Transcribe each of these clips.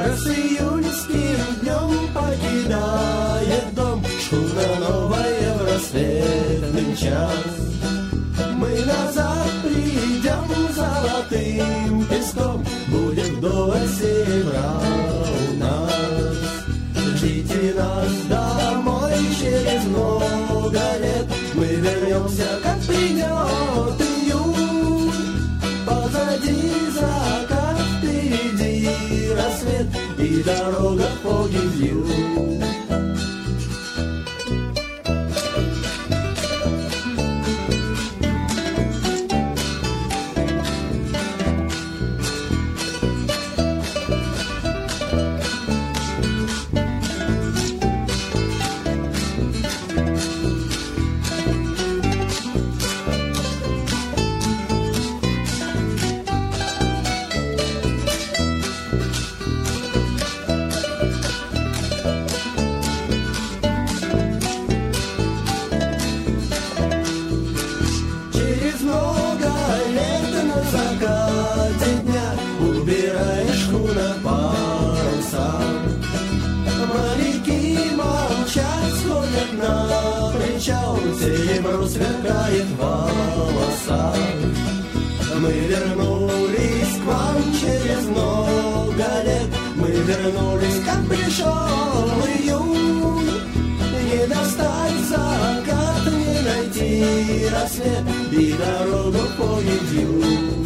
С июньским днем покидает дом шхуна новая в рассветный час. Мы назад придем золотым песком, будет вдоволь серебра у нас. Ждите нас домой через много лет, мы вернемся, как придет июнь. Позади закат, впереди рассвет и дорога в погибель. Серебро сверкает в волосах. Мы вернулись к вам через много лет, мы вернулись, как пришел июнь. Не достать закат, не найти рассвет и дорогу по Ю.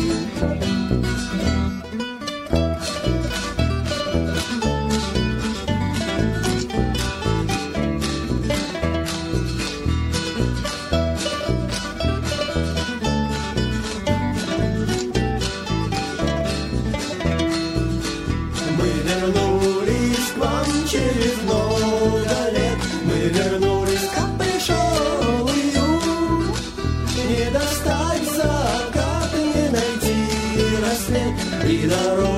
Через много лет мы вернулись, как пришел июнь. Не достать закат, не найти рассвет и дорогу